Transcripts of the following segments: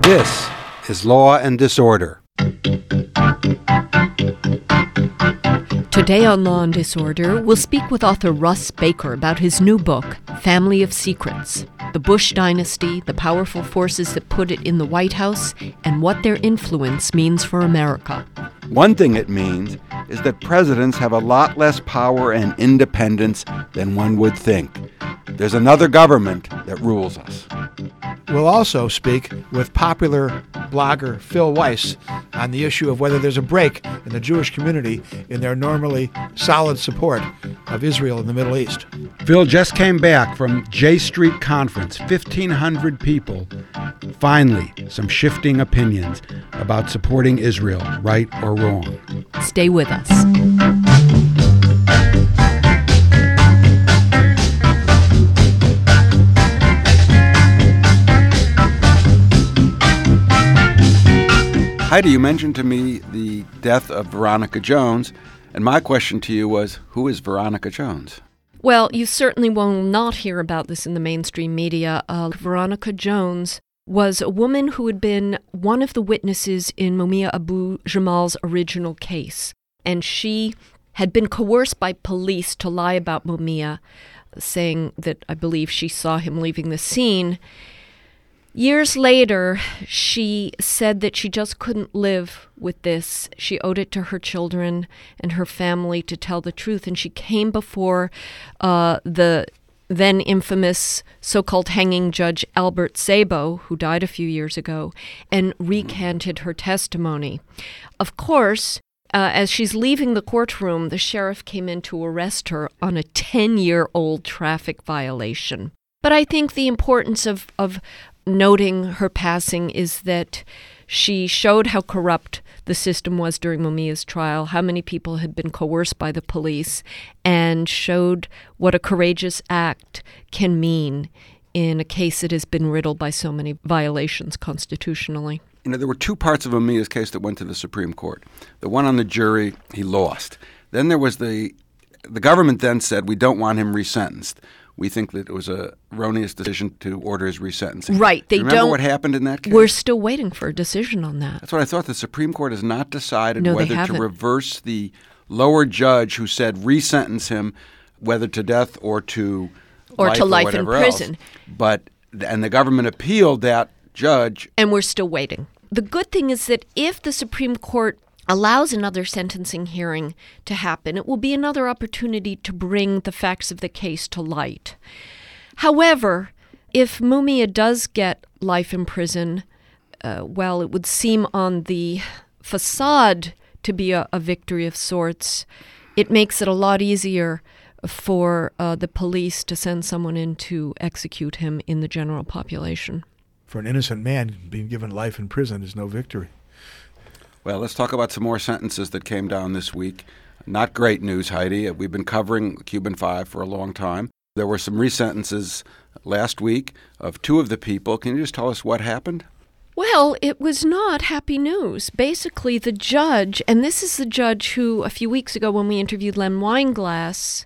This is Law and Disorder. Today on Law and Disorder, we'll speak with author Russ Baker about his new book, Family of Secrets, the Bush Dynasty, the powerful forces that put it in the White House, and what their influence means for America. One thing it means is that presidents have a lot less power and independence than one would think. There's another government that rules us. We'll also speak with popular blogger Phil Weiss on the issue of whether there's a break in the Jewish community in their normally solid support of Israel in the Middle East. Phil just came back from J Street Conference, 1,500 people. Finally, some shifting opinions about supporting Israel, right or wrong. Stay with us. Heidi, you mentioned to me the death of Veronica Jones, and my question to you was, who is Veronica Jones? Well, you certainly will not hear about this in the mainstream media. Veronica Jones was a woman who had been one of the witnesses in Mumia Abu Jamal's original case, and she had been coerced by police to lie about Mumia, saying that I believe she saw him leaving the scene. Years later, she said that she just couldn't live with this. She owed it to her children and her family to tell the truth, and she came before the then infamous so-called hanging judge Albert Sabo, who died a few years ago, and recanted her testimony. Of course, as she's leaving the courtroom, the sheriff came in to arrest her on a 10-year-old traffic violation. But I think the importance of noting her passing is that she showed how corrupt the system was during Mumia's trial, how many people had been coerced by the police, and showed what a courageous act can mean in a case that has been riddled by so many violations constitutionally. You know, there were two parts of Mumia's case that went to the Supreme Court. The one on the jury, he lost. Then there was the government then said, we don't want him resentenced. We think that it was a erroneous decision to order his resentencing. Right. They remember what happened in that case? We're still waiting for a decision on that. That's what I thought. The Supreme Court has not decided No, whether to reverse the lower judge who said resentence him, whether to death or to life in prison. And the government appealed that judge. And we're still waiting. The good thing is that if the Supreme Court allows another sentencing hearing to happen, it will be another opportunity to bring the facts of the case to light. However, if Mumia does get life in prison, it would seem on the facade to be a victory of sorts. It makes it a lot easier for the police to send someone in to execute him in the general population. For an innocent man, being given life in prison is no victory. Well, let's talk about some more sentences that came down this week. Not great news, Heidi. We've been covering Cuban Five for a long time. There were some resentences last week of two of the people. Can you just tell us what happened? Well, it was not happy news. Basically, the judge, and this is the judge who a few weeks ago when we interviewed Len Weinglass,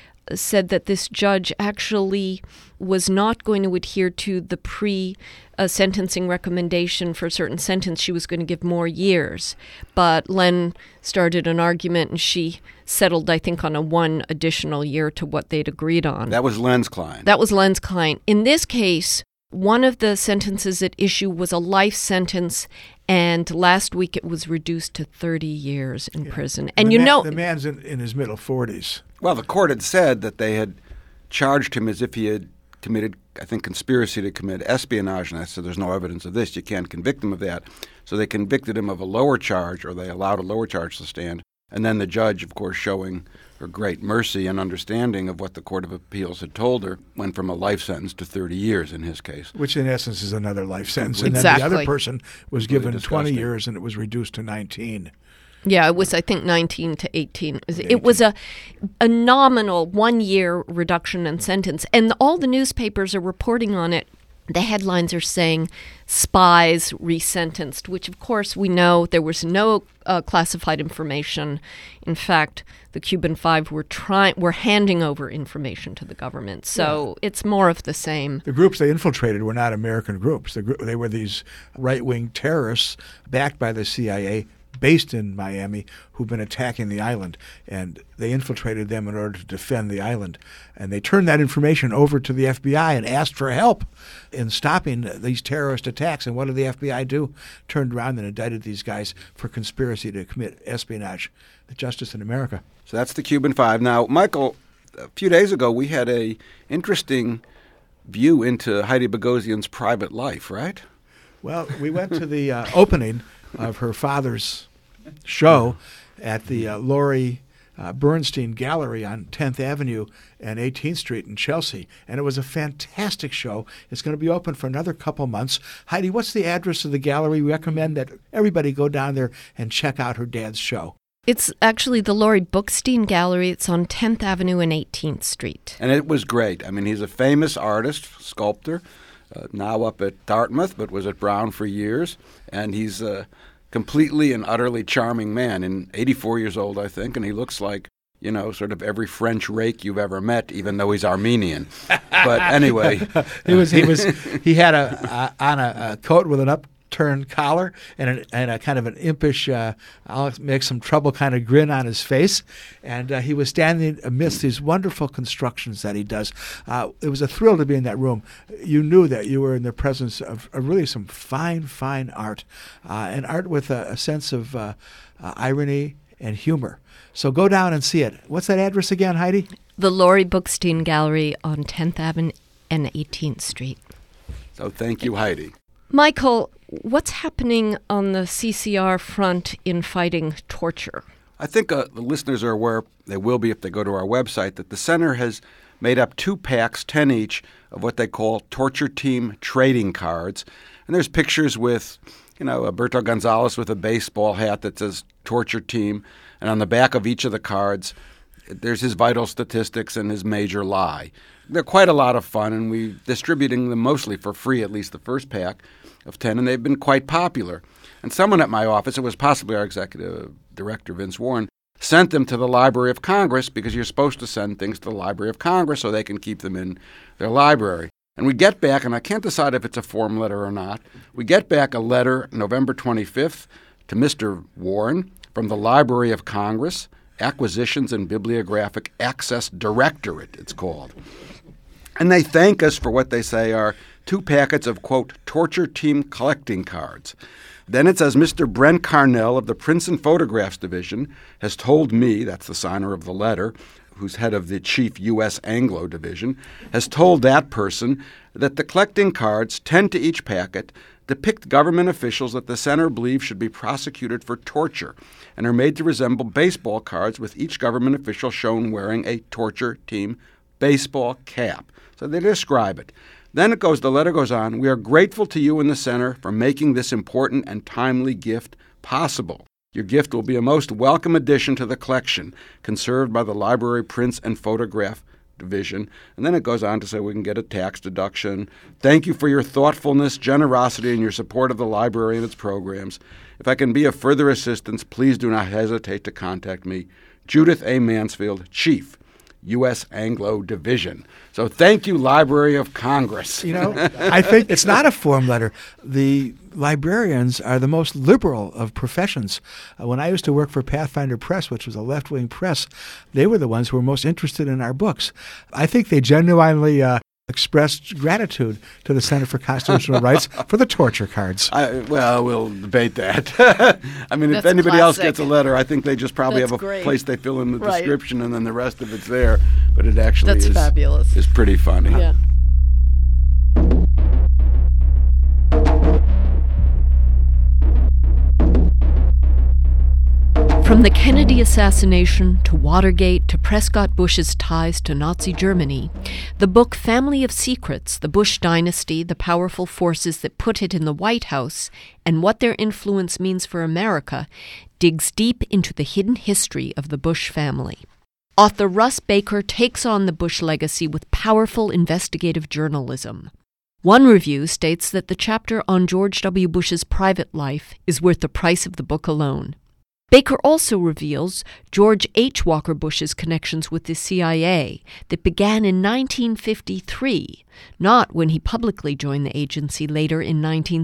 said that this judge actually was not going to adhere to the pre-sentencing recommendation for a certain sentence. She was going to give more years. But Len started an argument, and she settled, I think, on a one additional year to what they'd agreed on. That was Len's client. That was Len's client. In this case, one of the sentences at issue was a life sentence, and last week it was reduced to 30 years in prison. And the man's in his middle 40s. Well, the court had said that they had charged him as if he had committed, I think, conspiracy to commit espionage, and I said there's no evidence of this. You can't convict him of that. So they convicted him of a lower charge, or they allowed a lower charge to stand. And then the judge, of course, showing her great mercy and understanding of what the Court of Appeals had told her, went from a life sentence to 30 years in his case. Which in essence is another life sentence. Exactly. And then the other person was given Really 20 years and it was reduced to 19. Yeah, it was, I think, 19 to 18. It was a nominal 1 year reduction in sentence. And all the newspapers are reporting on it the headlines are saying spies resentenced, which of course we know there was no classified information. In fact, the Cuban Five were handing over information to the government. So It's more of the same. The groups they infiltrated were not American groups. They were these right-wing terrorists backed by the CIA, based in Miami, who've been attacking the island, and they infiltrated them in order to defend the island. And they turned that information over to the FBI and asked for help in stopping these terrorist attacks. And what did the FBI do? Turned around and indicted these guys for conspiracy to commit espionage. Justice in America. So that's the Cuban Five. Now, Michael, a few days ago we had a interesting view into Heidi Bogosian's private life, right? Well, we went to the opening of her father's show at the Laurie Bernstein Gallery on 10th Avenue and 18th Street in Chelsea. And it was a fantastic show. It's going to be open for another couple months. Heidi, what's the address of the gallery? We recommend that everybody go down there and check out her dad's show. It's actually the Laurie Bookstein Gallery. It's on 10th Avenue and 18th Street. And it was great. I mean, he's a famous artist, sculptor, now up at Dartmouth, but was at Brown for years. And he's completely and utterly charming man, and 84 years old, I think, and he looks like, sort of every French rake you've ever met, even though he's Armenian. But anyway. he had on a coat with an upturned collar and a kind of an impish, I'll make some trouble kind of grin on his face. And he was standing amidst these wonderful constructions that he does. It was a thrill to be in that room. You knew that you were in the presence of really some fine, fine art, and art with a sense of irony and humor. So go down and see it. What's that address again, Heidi? The Laurie Bookstein Gallery on 10th Avenue and 18th Street. So thank you, Heidi. Michael, what's happening on the CCR front in fighting torture? I think the listeners are aware, they will be if they go to our website, that the Center has made up 2 packs, 10 each, of what they call torture team trading cards. And there's pictures with, Alberto Gonzalez with a baseball hat that says torture team. And on the back of each of the cards, there's his vital statistics and his major lie. They're quite a lot of fun, and we're distributing them mostly for free, at least the first pack of 10, and they've been quite popular. And someone at my office, it was possibly our executive director, Vince Warren, sent them to the Library of Congress, because you're supposed to send things to the Library of Congress so they can keep them in their library. And we get back, and I can't decide if it's a form letter or not, we get back a letter November 25th to Mr. Warren from the Library of Congress, Acquisitions and Bibliographic Access Directorate, it's called. And they thank us for what they say are 2 packets of, quote, torture team collecting cards. Then it says, Mr. Brent Carnell of the Princeton Photographs Division has told me, that's the signer of the letter, who's head of the Chief U.S. Anglo Division, has told that person that the collecting cards, 10 to each packet, depict government officials that the Center believes should be prosecuted for torture and are made to resemble baseball cards with each government official shown wearing a torture team baseball cap. So they describe it. Then the letter goes on, we are grateful to you and the Center for making this important and timely gift possible. Your gift will be a most welcome addition to the collection, conserved by the Library Prints and Photograph Division. And then it goes on to say we can get a tax deduction. Thank you for your thoughtfulness, generosity, and your support of the library and its programs. If I can be of further assistance, please do not hesitate to contact me. Judith A. Mansfield, Chief, U.S. Anglo Division. So thank you, Library of Congress. I think it's not a form letter. The librarians are the most liberal of professions. When I used to work for Pathfinder Press, which was a left-wing press, they were the ones who were most interested in our books. I think they genuinely expressed gratitude to the Center for Constitutional Rights for the torture cards. We'll debate that. I mean, if anybody else gets a letter, I think they just probably have a place they fill in the description, and then the rest of it's there. But it actually is fabulous. Is pretty funny. Yeah. From the Kennedy assassination to Watergate to Prescott Bush's ties to Nazi Germany, the book Family of Secrets, The Bush Dynasty, the Powerful Forces That Put It in the White House, and What Their Influence Means for America, digs deep into the hidden history of the Bush family. Author Russ Baker takes on the Bush legacy with powerful investigative journalism. One review states that the chapter on George W. Bush's private life is worth the price of the book alone. Baker also reveals George H. Walker Bush's connections with the CIA that began in 1953, not when he publicly joined the agency later in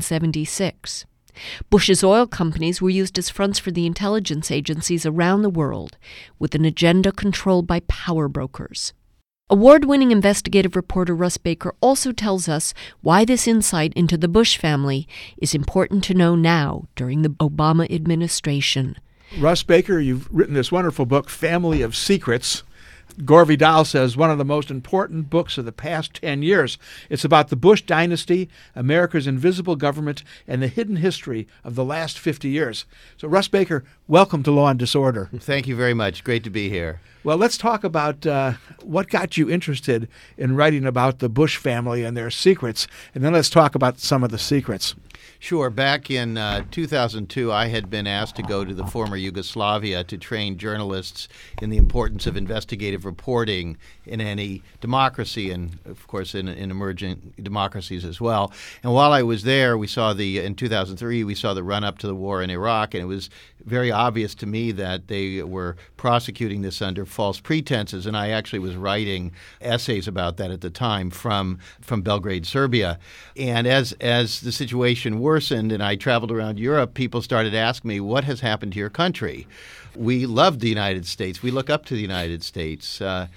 1976. Bush's oil companies were used as fronts for the intelligence agencies around the world, with an agenda controlled by power brokers. Award-winning investigative reporter Russ Baker also tells us why this insight into the Bush family is important to know now during the Obama administration. Russ Baker, you've written this wonderful book, Family of Secrets. Gore Vidal says one of the most important books of the past 10 years. It's about the Bush dynasty, America's invisible government, and the hidden history of the last 50 years. So, Russ Baker, welcome to Law and Disorder. Thank you very much. Great to be here. Well, let's talk about what got you interested in writing about the Bush family and their secrets, and then let's talk about some of the secrets. Sure. Back in 2002, I had been asked to go to the former Yugoslavia to train journalists in the importance of investigative reporting in any democracy and, of course, in emerging democracies as well. And while I was there, in 2003, we saw the run-up to the war in Iraq, and it was very obvious to me that they were prosecuting this under false pretenses, and I actually was writing essays about that at the time from Belgrade, Serbia. And as the situation worsened and I traveled around Europe, people started asking me, what has happened to your country? We love the United States. We look up to the United States.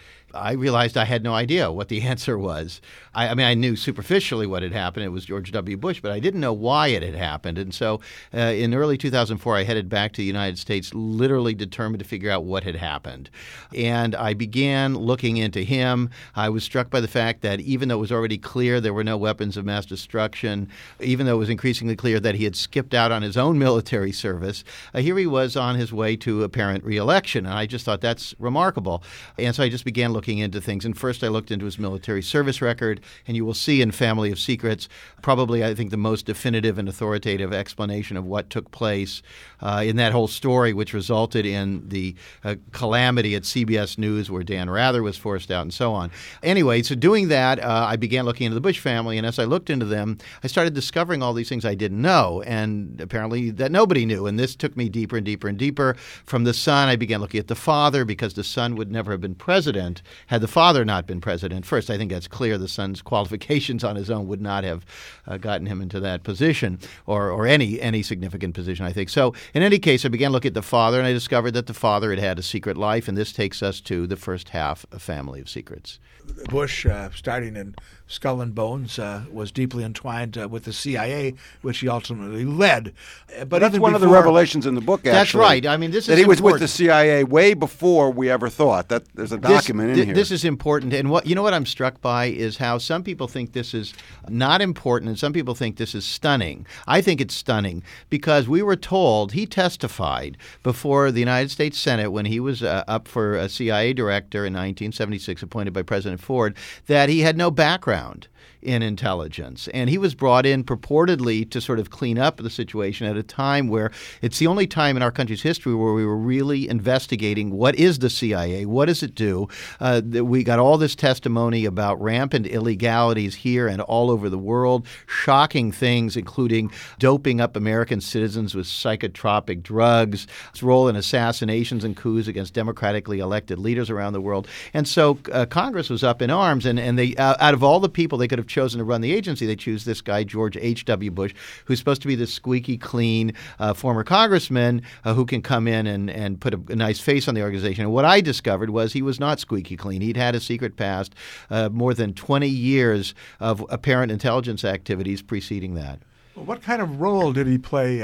I realized I had no idea what the answer was. I mean, I knew superficially what had happened. It was George W. Bush, but I didn't know why it had happened. And so in early 2004, I headed back to the United States, literally determined to figure out what had happened. And I began looking into him. I was struck by the fact that even though it was already clear there were no weapons of mass destruction, even though it was increasingly clear that he had skipped out on his own military service, here he was on his way to apparent re-election. And I just thought that's remarkable. And so I just began looking into things. And first I looked into his military service record, and you will see in Family of Secrets probably, I think, the most definitive and authoritative explanation of what took place in that whole story, which resulted in the calamity at CBS News where Dan Rather was forced out and so on. Anyway, so doing that, I began looking into the Bush family, and as I looked into them, I started discovering all these things I didn't know, and apparently that nobody knew. And this took me deeper and deeper and deeper. From the son, I began looking at the father, because the son would never have been president had the father not been president. First, I think that's clear. The son's qualifications on his own would not have gotten him into that position or any significant position, I think. So in any case, I began looking at the father, and I discovered that the father had had a secret life, and this takes us to the first half of Family of Secrets. Bush, starting in Skull and Bones, was deeply entwined with the CIA, which he ultimately led. But that's one of the revelations in the book, actually. That's right. I mean, this is that he was important. with the CIA way before we ever thought. That there's a document in here. This is important. And what I'm struck by is how some people think this is not important, and some people think this is stunning. I think it's stunning because we were told, he testified before the United States Senate when he was up for a CIA director in 1976, appointed by President Ford, that he had no background in intelligence. And he was brought in purportedly to sort of clean up the situation at a time where it's the only time in our country's history where we were really investigating what is the CIA, what does it do. We got all this testimony about rampant illegalities here and all over the world, shocking things, including doping up American citizens with psychotropic drugs, its role in assassinations and coups against democratically elected leaders around the world. And so Congress was up in arms, and they out of all the people they could have chosen to run the agency, they choose this guy, George H.W. Bush, who's supposed to be this squeaky clean former congressman who can come in and put a nice face on the organization. And what I discovered was he was not squeaky clean. He'd had a secret past, more than 20 years of apparent intelligence activities preceding that. Well, what kind of role did he play,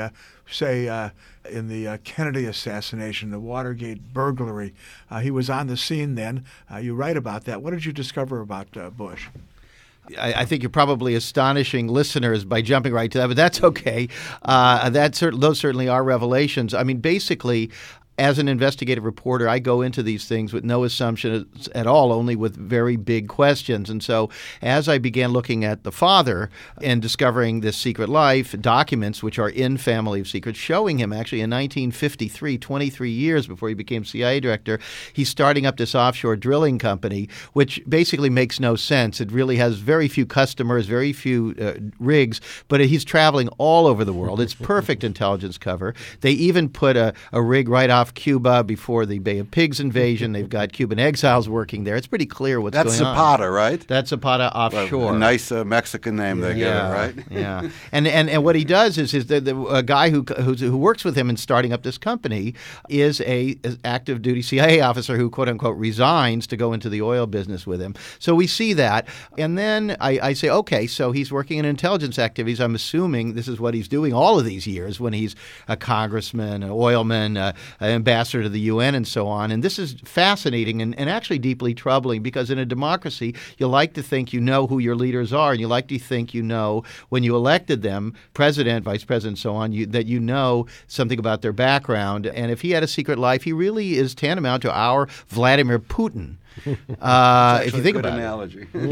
in the Kennedy assassination, the Watergate burglary? He was on the scene then. You write about that. What did you discover about Bush? I think you're probably astonishing listeners by jumping right to that, but that's okay. Those certainly are revelations. I mean, basically, as an investigative reporter, I go into these things with no assumptions at all, only with very big questions. And so as I began looking at the father and discovering this secret life, documents which are in Family of Secrets showing him actually in 1953, 23 years before he became CIA director, he's starting up this offshore drilling company, which basically makes no sense. It really has very few customers, very few rigs, but he's traveling all over the world. It's perfect intelligence cover. They even put a rig right off Cuba before the Bay of Pigs invasion. They've got Cuban exiles working there. It's pretty clear what's going on. That's Zapata, right? That's Zapata offshore. A nice Mexican name they give it, right? Yeah. And what he does is the guy who works with him in starting up this company is a active duty CIA officer who, quote unquote, resigns to go into the oil business with him. So we see that. And then I say, okay, so he's working in intelligence activities. I'm assuming this is what he's doing all of these years when he's a congressman, an oilman, an ambassador to the UN, and so on. And this is fascinating and actually deeply troubling, because in a democracy, you like to think you know who your leaders are, and you like to think you know when you elected them, president, vice president, so on, that you know something about their background. And if he had a secret life, he really is tantamount to our Vladimir Putin. If you think about analogy. it,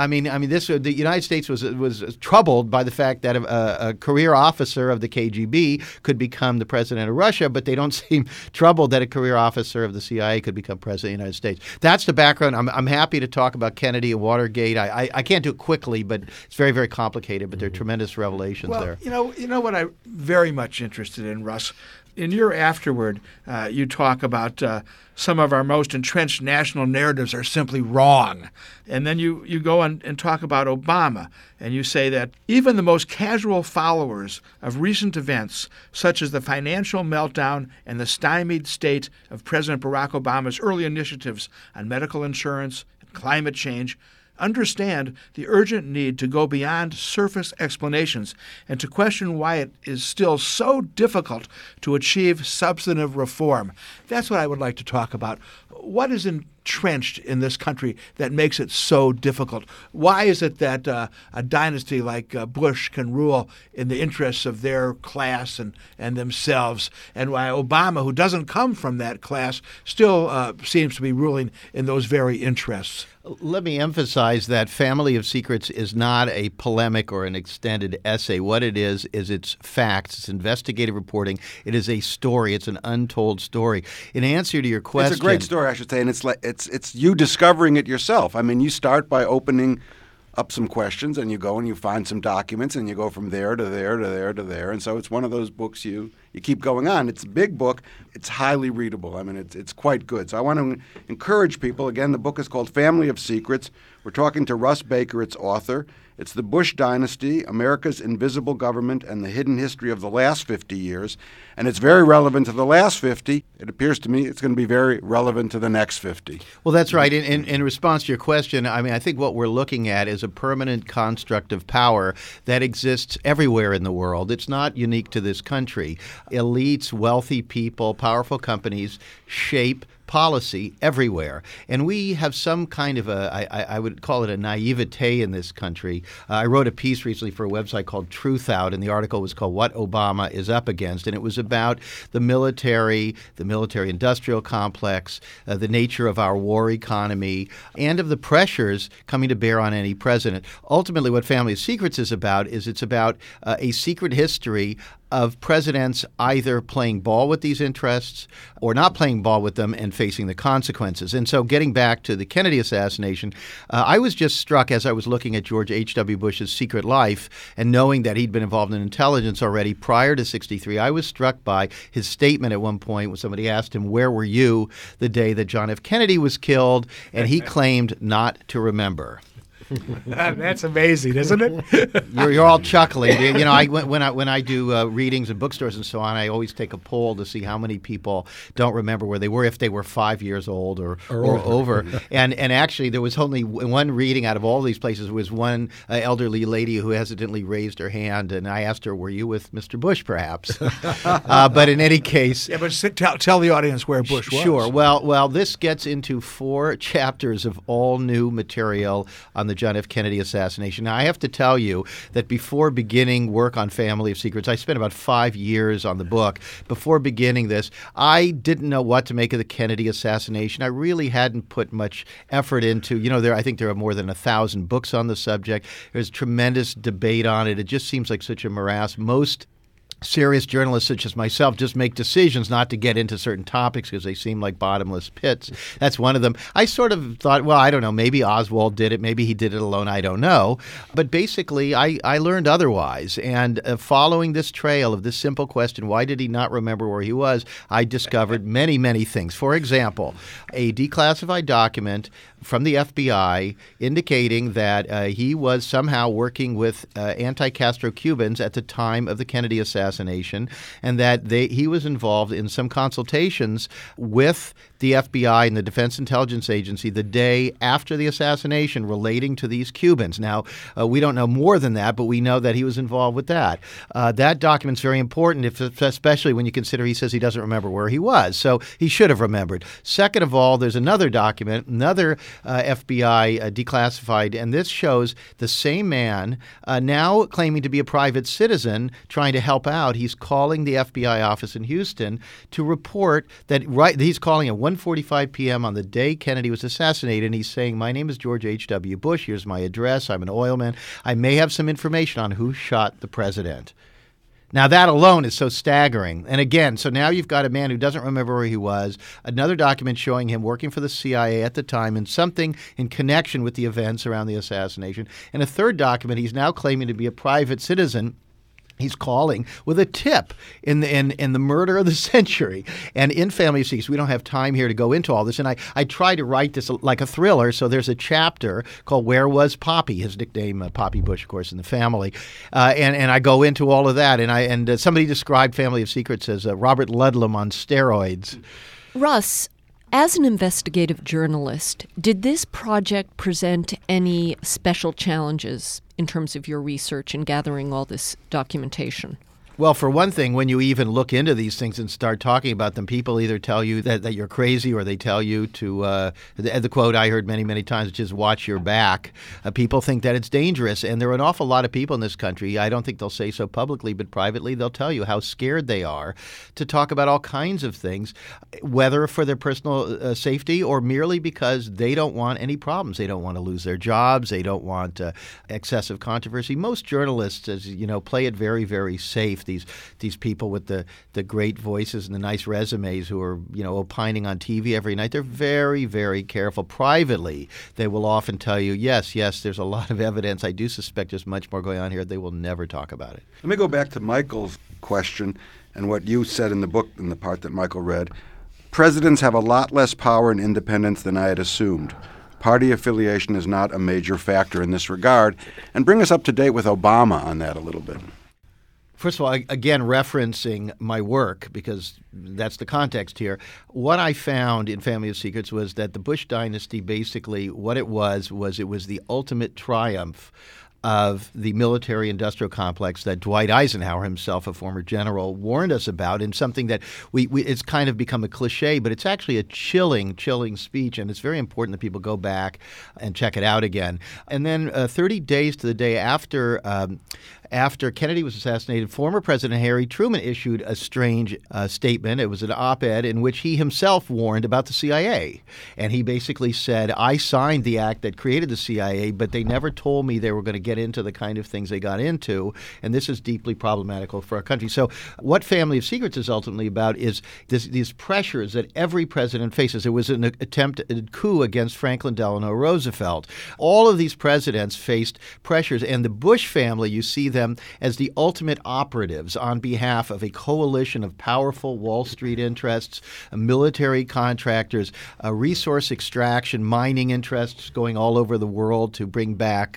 the United States was troubled by the fact that a career officer of the KGB could become the president of Russia, but they don't seem troubled that a career officer of the CIA could become president of the United States. That's the background. I'm happy to talk about Kennedy and Watergate. I can't do it quickly, but it's very, very complicated. But there are tremendous revelations there. You know what I'm very much interested in, Russ. In your afterword, you talk about some of our most entrenched national narratives are simply wrong. And then you go and talk about Obama, and you say that even the most casual followers of recent events, such as the financial meltdown and the stymied state of President Barack Obama's early initiatives on medical insurance and climate change, understand the urgent need to go beyond surface explanations and to question why it is still so difficult to achieve substantive reform. That's what I would like to talk about. What is entrenched in this country that makes it so difficult? Why is it that a dynasty like Bush can rule in the interests of their class and themselves, and why Obama, who doesn't come from that class, still seems to be ruling in those very interests? Let me emphasize that Family of Secrets is not a polemic or an extended essay. What it is it's facts. It's investigative reporting. It is a story. It's an untold story. In answer to your question, it's a great story, I should say, and it's you discovering it yourself. I mean, you start by opening up some questions, and you go and you find some documents, and you go from there to there to there to there. And so it's one of those books you keep going on. It's a big book. It's highly readable. I mean, it's quite good. So I want to encourage people. Again, the book is called Family of Secrets. We're talking to Russ Baker, its author. It's The Bush Dynasty, America's Invisible Government and the Hidden History of the Last 50 Years. And it's very relevant to the last 50. It appears to me it's going to be very relevant to the next 50. Well, that's right. In response to your question, I mean, I think what we're looking at is a permanent construct of power that exists everywhere in the world. It's not unique to this country. Elites, wealthy people, powerful companies shape policy everywhere. And we have some kind of I would call it a naivete in this country. I wrote a piece recently for a website called Truth Out, and the article was called What Obama is Up Against. And it was about the military-industrial complex, the nature of our war economy, and of the pressures coming to bear on any president. Ultimately, what Family of Secrets is about it's about a secret history of presidents either playing ball with these interests or not playing ball with them and facing the consequences. And so getting back to the Kennedy assassination, I was just struck as I was looking at George H.W. Bush's secret life and knowing that he'd been involved in intelligence already prior to 1963, I was struck by his statement at one point when somebody asked him, "Where were you the day that John F. Kennedy was killed?" And he claimed not to remember. That's amazing, isn't it? You're all chuckling. You know, when I do readings in bookstores and so on, I always take a poll to see how many people don't remember where they were if they were 5 years old or over. And actually, there was only one reading out of all these places. Was one elderly lady who hesitantly raised her hand, and I asked her, "Were you with Mr. Bush, perhaps?" But in any case, yeah. But tell the audience where Bush was. Sure. Well, this gets into 4 chapters of all new material on the John F. Kennedy assassination. Now, I have to tell you that before beginning work on Family of Secrets, I spent about 5 years on the book. Before beginning this, I didn't know what to make of the Kennedy assassination. I really hadn't put much effort into, I think there are more than 1,000 books on the subject. There's tremendous debate on it. It just seems like such a morass. Most serious journalists such as myself just make decisions not to get into certain topics because they seem like bottomless pits. That's one of them. I sort of thought, well, I don't know, maybe Oswald did it, maybe he did it alone, I don't know. But basically, I learned otherwise. And following this trail of this simple question, why did he not remember where he was, I discovered many, many things. For example, a declassified document from the FBI indicating that he was somehow working with anti-Castro Cubans at the time of the Kennedy assassination, and that he was involved in some consultations with the FBI and the Defense Intelligence Agency the day after the assassination relating to these Cubans. Now, we don't know more than that, but we know that he was involved with that. That document's very important, especially when you consider he says he doesn't remember where he was. So he should have remembered. Second of all, there's another document, another FBI declassified, and this shows the same man now claiming to be a private citizen trying to help out. He's calling the FBI office in Houston to report that he's calling at 1:45 p.m. on the day Kennedy was assassinated, and he's saying, my name is George H.W. Bush. Here's my address. I'm an oil man. I may have some information on who shot the president. Now, that alone is so staggering. And again, so now you've got a man who doesn't remember where he was, another document showing him working for the CIA at the time and something in connection with the events around the assassination, and a third document he's now claiming to be a private citizen. He's calling with a tip in the murder of the century. And in Family of Secrets, we don't have time here to go into all this. And I try to write this like a thriller. So there's a chapter called Where Was Poppy? His nickname, Poppy Bush, of course, in the family. And I go into all of that. And somebody described Family of Secrets as Robert Ludlum on steroids. Russ, as an investigative journalist, did this project present any special challenges in terms of your research and gathering all this documentation? Well, for one thing, when you even look into these things and start talking about them, people either tell you that you're crazy or they tell you to, the quote I heard many, many times, which is watch your back. People think that it's dangerous. And there are an awful lot of people in this country, I don't think they'll say so publicly, but privately they'll tell you how scared they are to talk about all kinds of things, whether for their personal safety or merely because they don't want any problems. They don't want to lose their jobs. They don't want excessive controversy. Most journalists, as you know, play it very, very safe. These people with the great voices and the nice resumes who are, opining on TV every night, they're very, very careful. Privately, they will often tell you, yes, there's a lot of evidence. I do suspect there's much more going on here. They will never talk about it. Let me go back to Michael's question and what you said in the book, in the part that Michael read. Presidents have a lot less power and independence than I had assumed. Party affiliation is not a major factor in this regard. And bring us up to date with Obama on that a little bit. First of all, again, referencing my work, because that's the context here, what I found in Family of Secrets was that the Bush dynasty, basically what it was the ultimate triumph of the military-industrial complex that Dwight Eisenhower himself, a former general, warned us about, and something that it's kind of become a cliche, but it's actually a chilling speech, and it's very important that people go back and check it out again. And then 30 days to the day after Kennedy was assassinated, former President Harry Truman issued a strange statement. It was an op-ed in which he himself warned about the CIA. And he basically said, I signed the act that created the CIA, but they never told me they were going to get into the kind of things they got into, and this is deeply problematical for our country. So what Family of Secrets is ultimately about is these pressures that every president faces. There was an attempted coup against Franklin Delano Roosevelt. All of these presidents faced pressures, and the Bush family, you see them as the ultimate operatives on behalf of a coalition of powerful Wall Street interests, military contractors, resource extraction, mining interests going all over the world to bring back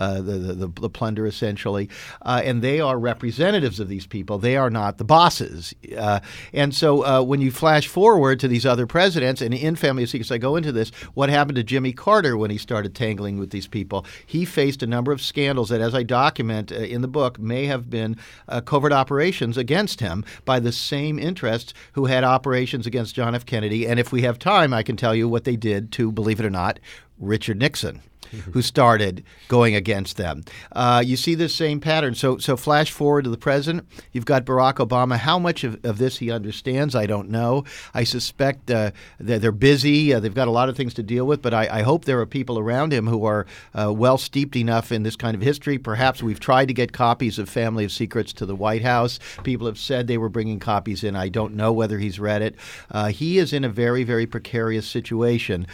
the plunder, essentially. And they are representatives of these people. They are not the bosses. And so when you flash forward to these other presidents, and in Family of Secrets I go into this, what happened to Jimmy Carter when he started tangling with these people? He faced a number of scandals that, as I document in the book, may have been covert operations against him by the same interests who had operations against John F. Kennedy. And if we have time, I can tell you what they did to, believe it or not, Richard Nixon. who started going against them. You see this same pattern. So flash forward to the present. You've got Barack Obama. How much of this he understands, I don't know. I suspect that they're busy. They've got a lot of things to deal with, but I hope there are people around him who are well steeped enough in this kind of history. Perhaps we've tried to get copies of Family of Secrets to the White House. People have said they were bringing copies in. I don't know whether he's read it. He is in a very, very precarious situation.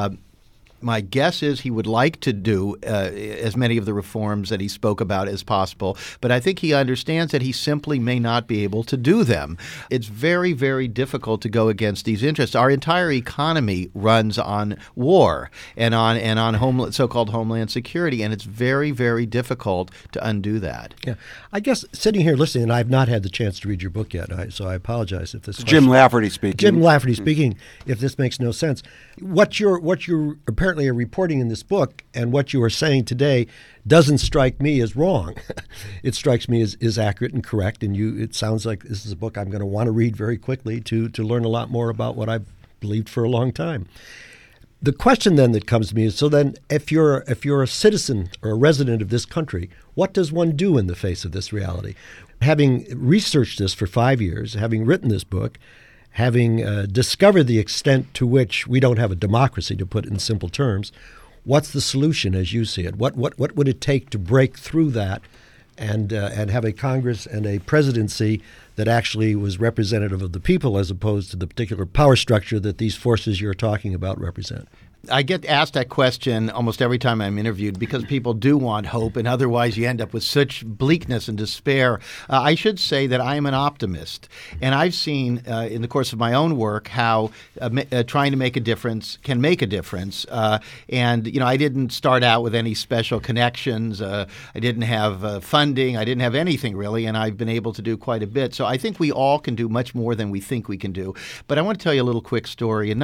My guess is he would like to do as many of the reforms that he spoke about as possible, but I think he understands that he simply may not be able to do them. It's very, very difficult to go against these interests. Our entire economy runs on war and on so-called homeland security, and it's very, very difficult to undo that. Yeah, I guess sitting here listening, and I've not had the chance to read your book yet, so I apologize if this. Jim Lafferty speaking. Jim Lafferty speaking. If this makes no sense, what you're apparently are reporting in this book and what you are saying today doesn't strike me as wrong. It strikes me as accurate and correct. And it sounds like this is a book I'm going to want to read very quickly to learn a lot more about what I've believed for a long time. The question then that comes to me is, so then if you're a citizen or a resident of this country, what does one do in the face of this reality? Having researched this for 5 years, having written this book, having discovered the extent to which we don't have a democracy, to put it in simple terms, what's the solution as you see it? What would it take to break through that and have a Congress and a presidency that actually was representative of the people as opposed to the particular power structure that these forces you're talking about represent? I get asked that question almost every time I'm interviewed because people do want hope, and otherwise you end up with such bleakness and despair. I should say that I am an optimist, and I've seen in the course of my own work how trying to make a difference can make a difference. And I didn't start out with any special connections. I didn't have funding. I didn't have anything really, and I've been able to do quite a bit. So I think we all can do much more than we think we can do. But I want to tell you a little quick story. In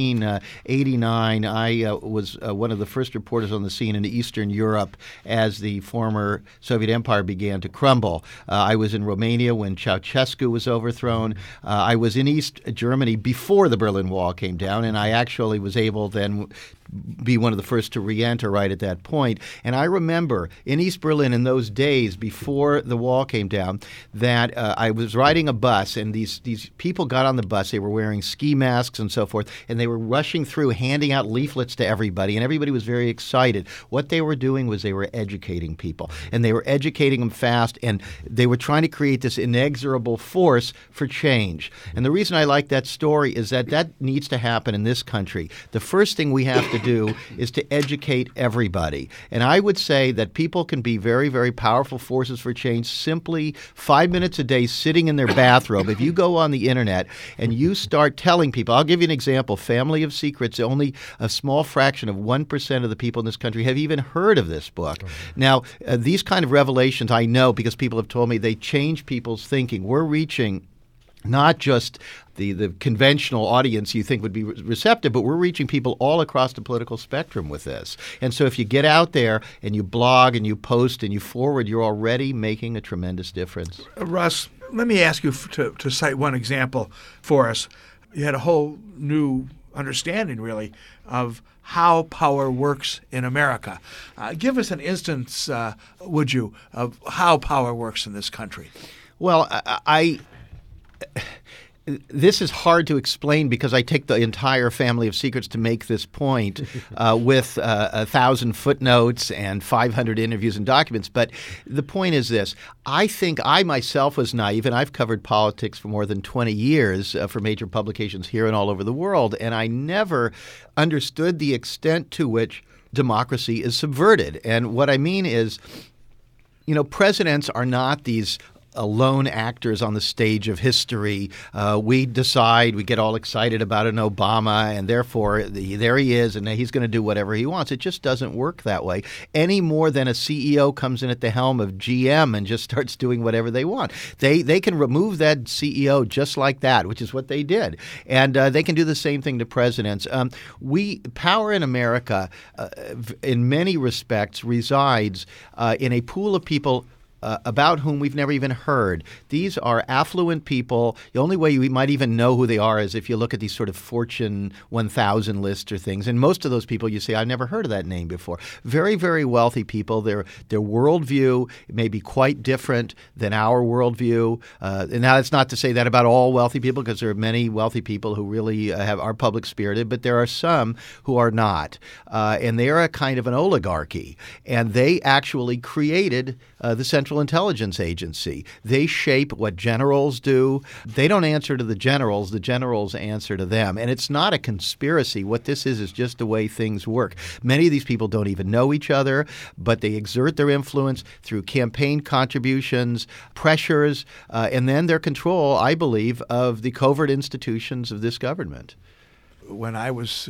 1989, I was one of the first reporters on the scene in Eastern Europe as the former Soviet Empire began to crumble. I was in Romania when Ceausescu was overthrown. I was in East Germany before the Berlin Wall came down, and I actually was able then be one of the first to re-enter right at that point. And I remember in East Berlin in those days before the wall came down that I was riding a bus, and these people got on the bus. They were wearing ski masks and so forth, and they were rushing through handing out leaflets to everybody, and everybody was very excited. What they were doing was they were educating people, and they were educating them fast, and they were trying to create this inexorable force for change. And the reason I like that story is that needs to happen in this country. The first thing we have to do is to educate everybody. And I would say that people can be very, very powerful forces for change simply 5 minutes a day sitting in their bathrobe. If you go on the internet and you start telling people, I'll give you an example, Family of Secrets, only a small fraction of 1% of the people in this country have even heard of this book. Now, these kind of revelations I know because people have told me they change people's thinking. We're reaching not just the conventional audience you think would be receptive, but we're reaching people all across the political spectrum with this. And so if you get out there and you blog and you post and you forward, you're already making a tremendous difference. Russ, let me ask you to cite one example for us. You had a whole new understanding, really, of how power works in America. Give us an instance, would you, of how power works in this country? Well, this is hard to explain because I take the entire Family of Secrets to make this point with 1,000 footnotes and 500 interviews and documents. But the point is this. I think I myself was naive, and I've covered politics for more than 20 years for major publications here and all over the world, and I never understood the extent to which democracy is subverted. And what I mean is, presidents are not these lone actors on the stage of history. We decide, we get all excited about an Obama, and therefore there he is, and he's going to do whatever he wants. It just doesn't work that way any more than a CEO comes in at the helm of GM and just starts doing whatever they want. They can remove that CEO just like that, which is what they did, and they can do the same thing to presidents. Power in America, in many respects, resides in a pool of people about whom we've never even heard. These are affluent people. The only way you might even know who they are is if you look at these sort of Fortune 1000 lists or things. And most of those people you say, I've never heard of that name before. Very, very wealthy people. Their worldview may be quite different than our worldview. And now that's not to say that about all wealthy people, because there are many wealthy people who really are public spirited, but there are some who are not. And they are a kind of an oligarchy. And they actually created the Central Intelligence Agency. They shape what generals do. They don't answer to the generals answer to them. And it's not a conspiracy. What this is just the way things work. Many of these people don't even know each other, but they exert their influence through campaign contributions, pressures, and then their control, I believe, of the covert institutions of this government. When I was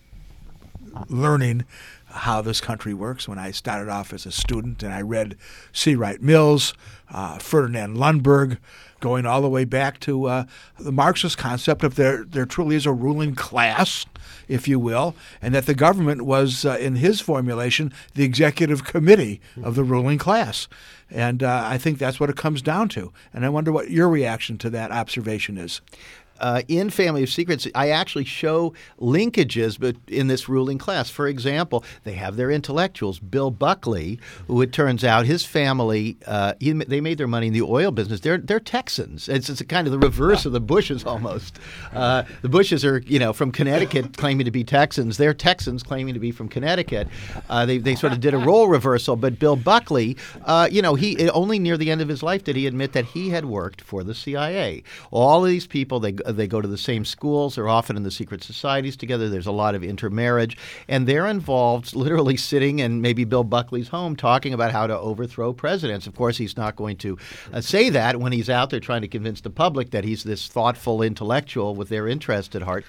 learning how this country works, when I started off as a student and I read C. Wright Mills, Ferdinand Lundberg, going all the way back to the Marxist concept of there truly is a ruling class, if you will, and that the government was, in his formulation, the executive committee of the ruling class. And I think that's what it comes down to. And I wonder what your reaction to that observation is. In Family of Secrets, I actually show linkages but in this ruling class. For example, they have their intellectuals. Bill Buckley, who it turns out his family, they made their money in the oil business. They're Texans. It's a kind of the reverse of the Bushes almost. The Bushes are, from Connecticut claiming to be Texans. They're Texans claiming to be from Connecticut. They sort of did a role reversal. But Bill Buckley, he only near the end of his life did he admit that he had worked for the CIA. All of these people, they go to the same schools. They're often in the secret societies together. There's a lot of intermarriage. And they're involved literally sitting in maybe Bill Buckley's home talking about how to overthrow presidents. Of course, he's not going to say that when he's out there trying to convince the public that he's this thoughtful intellectual with their interest at heart.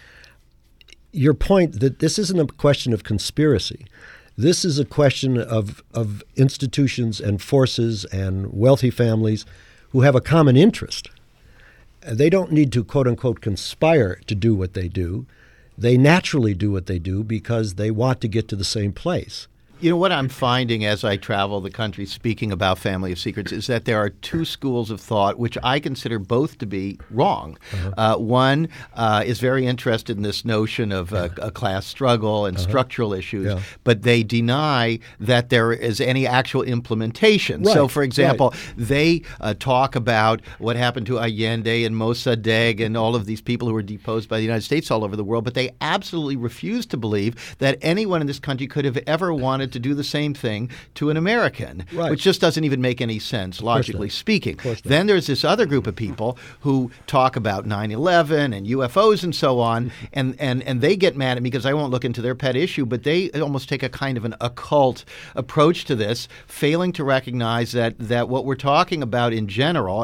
Your point that this isn't a question of conspiracy. This is a question of institutions and forces and wealthy families who have a common interest. They don't need to, quote unquote, conspire to do what they do. They naturally do what they do because they want to get to the same place. You know, what I'm finding as I travel the country speaking about Family of Secrets is that there are two schools of thought which I consider both to be wrong. One is very interested in this notion of a class struggle and structural issues, but they deny that there is any actual implementation. Right. So, for example, they talk about what happened to Allende and Mossadegh and all of these people who were deposed by the United States all over the world, but they absolutely refuse to believe that anyone in this country could have ever wanted to do the same thing to an American, which just doesn't even make any sense, logically speaking. Then there's this other group of people who talk about 9/11 and UFOs and so on, and they get mad at me because I won't look into their pet issue, but they almost take a kind of an occult approach to this, failing to recognize that what we're talking about in general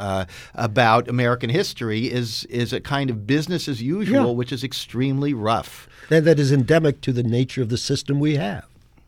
about American history is a kind of business as usual, which is extremely rough. That is endemic to the nature of the system we have.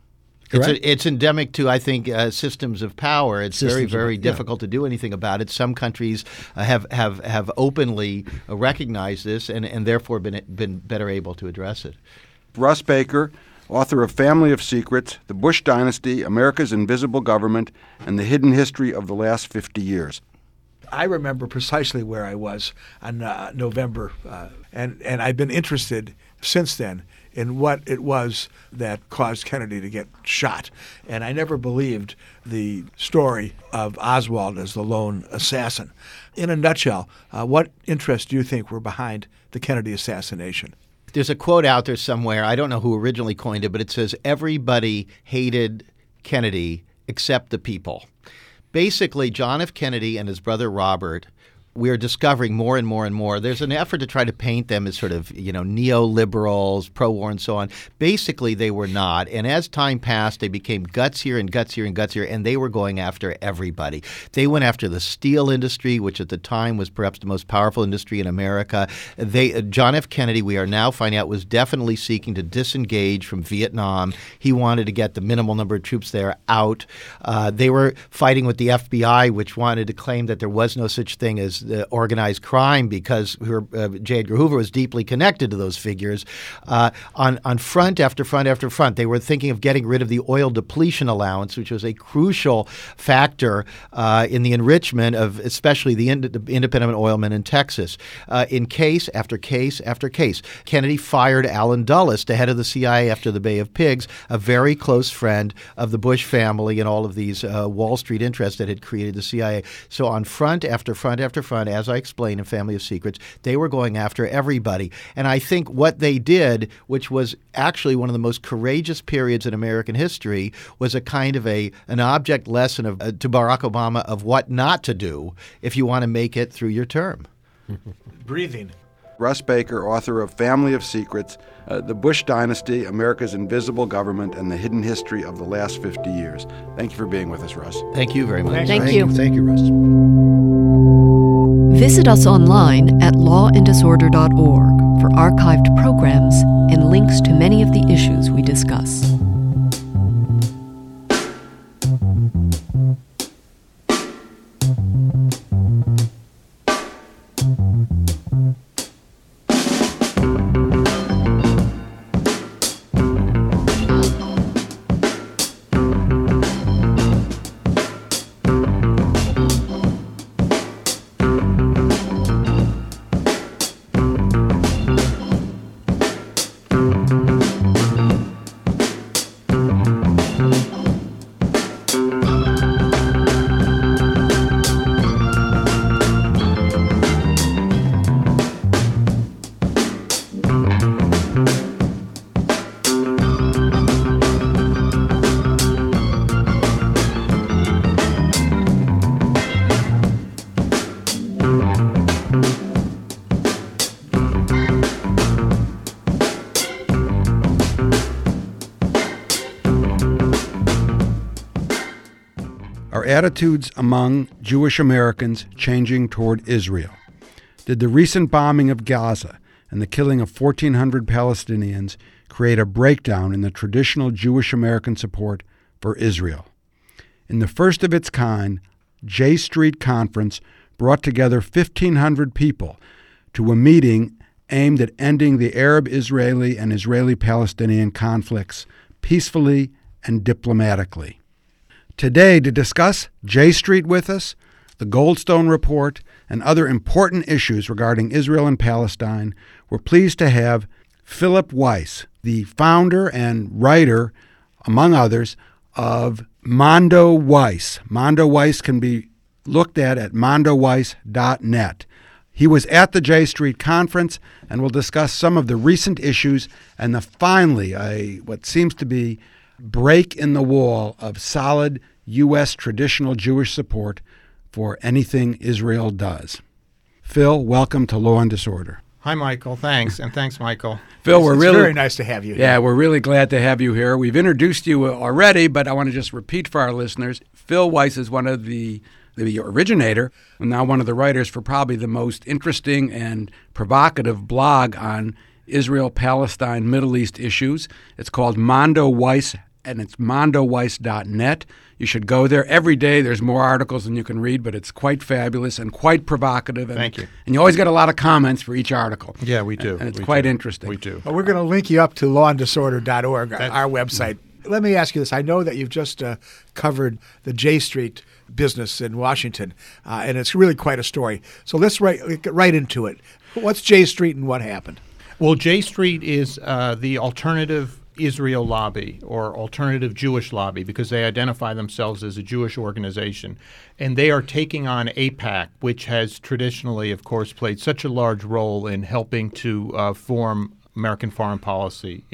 It's endemic to, I think, systems of power. It's very, very difficult to do anything about it. Some countries have openly recognized this and therefore been better able to address it. Russ Baker, author of Family of Secrets, The Bush Dynasty, America's Invisible Government, and the Hidden History of the Last 50 Years. I remember precisely where I was on November, and I've been interested since then in what it was that caused Kennedy to get shot. And I never believed the story of Oswald as the lone assassin. In a nutshell, what interests do you think were behind the Kennedy assassination? There's a quote out there somewhere. I don't know who originally coined it, but it says, everybody hated Kennedy except the people. Basically, John F. Kennedy and his brother Robert, we're discovering more and more and more. There's an effort to try to paint them as sort of, neoliberals, pro-war and so on. Basically, they were not. And as time passed, they became gutsier and gutsier and gutsier, and they were going after everybody. They went after the steel industry, which at the time was perhaps the most powerful industry in America. John F. Kennedy, we are now finding out, was definitely seeking to disengage from Vietnam. He wanted to get the minimal number of troops there out. They were fighting with the FBI, which wanted to claim that there was no such thing as the organized crime because J. Edgar Hoover was deeply connected to those figures. On front after front after front, they were thinking of getting rid of the oil depletion allowance, which was a crucial factor in the enrichment of especially the independent oilmen in Texas. In case after case after case, Kennedy fired Allen Dulles, the head of the CIA after the Bay of Pigs, a very close friend of the Bush family and all of these Wall Street interests that had created the CIA. So on front after front after front, as I explained in Family of Secrets, they were going after everybody. And I think what they did, which was actually one of the most courageous periods in American history, was a kind of an object lesson to Barack Obama of what not to do if you want to make it through your term. Breathing. Russ Baker, author of Family of Secrets, The Bush Dynasty, America's Invisible Government, and the Hidden History of the Last 50 Years. Thank you for being with us, Russ. Thank you very much. Thank you. Thank you, Russ. Visit us online at lawanddisorder.org for archived programs and links to many of the issues we discuss. Are attitudes among Jewish Americans changing toward Israel? Did the recent bombing of Gaza and the killing of 1,400 Palestinians create a breakdown in the traditional Jewish American support for Israel? In the first of its kind, J Street Conference brought together 1,500 people to a meeting aimed at ending the Arab-Israeli and Israeli-Palestinian conflicts peacefully and diplomatically. Today, to discuss J Street with us, the Goldstone Report, and other important issues regarding Israel and Palestine, we're pleased to have Philip Weiss, the founder and writer, among others, of Mondo Weiss. Mondo Weiss can be looked at mondoweiss.net. He was at the J Street Conference and will discuss some of the recent issues and finally what seems to be break in the wall of solid U.S. traditional Jewish support for anything Israel does. Phil, welcome to Law and Disorder. Hi, Michael. Thanks, and thanks, Michael. Phil, It's very nice to have you here. Yeah, we're really glad to have you here. We've introduced you already, but I want to just repeat for our listeners. Phil Weiss is one of the originator, and now one of the writers for probably the most interesting and provocative blog on Israel, Palestine, Middle East issues. It's called Mondo Weiss, and it's mondoweiss.net. You should go there. Every day there's more articles than you can read, but it's quite fabulous and quite provocative. And, Thank you. And you always get a lot of comments for each article. Yeah, we do. And it's We quite do. interesting. We do. Well, we're going to link you up to lawanddisorder.org, our website. Let me ask you this. I know that you've just covered the J Street business in Washington, and it's really quite a story. So let's get right into it. What's J Street and what happened? Well, J Street is the alternative Israel lobby or alternative Jewish lobby because they identify themselves as a Jewish organization. And they are taking on AIPAC, which has traditionally, of course, played such a large role in helping to form American foreign policy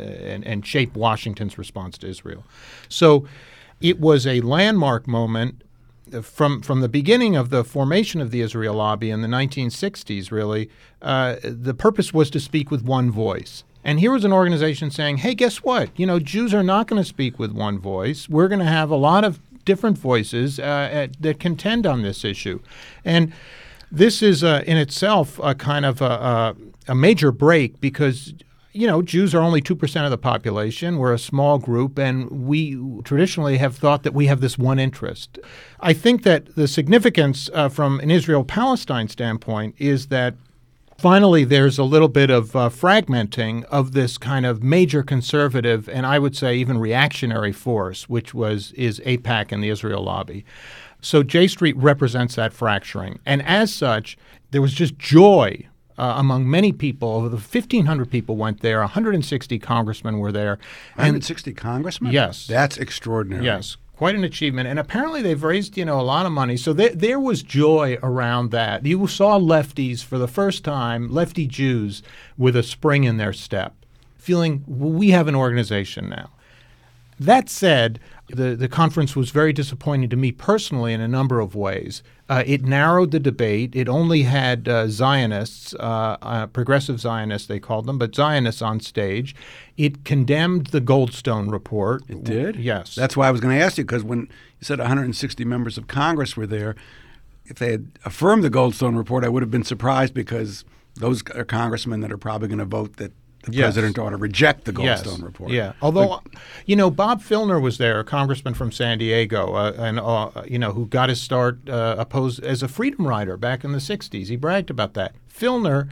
and shape Washington's response to Israel. So it was a landmark moment from the beginning of the formation of the Israel lobby in the 1960s, really. The purpose was to speak with one voice. And here was an organization saying, hey, guess what? Jews are not going to speak with one voice. We're going to have a lot of different voices that contend on this issue. And this is in itself a kind of a major break because Jews are only 2% of the population. We're a small group, and we traditionally have thought that we have this one interest. I think that the significance from an Israel-Palestine standpoint is that finally there's a little bit of fragmenting of this kind of major conservative and I would say even reactionary force, which is AIPAC and the Israel lobby. So J Street represents that fracturing. And as such, there was just joy among many people. Over the 1,500 people went there. 160 congressmen were there. 160 congressmen? Yes. That's extraordinary. Yes. Quite an achievement. And apparently they've raised, a lot of money. So there was joy around that. You saw lefties for the first time, lefty Jews, with a spring in their step, feeling we have an organization now. That said, the conference was very disappointing to me personally in a number of ways. It narrowed the debate. It only had Zionists, progressive Zionists they called them, but Zionists on stage. It condemned the Goldstone report. It did? Yes. That's why I was going to ask you, because when you said 160 members of Congress were there, if they had affirmed the Goldstone report, I would have been surprised because those are congressmen that are probably going to vote that the president ought to reject the Goldstone report. Yeah, although, Bob Filner was there, a congressman from San Diego, who got his start opposed as a freedom rider back in the 60s. He bragged about that. Filner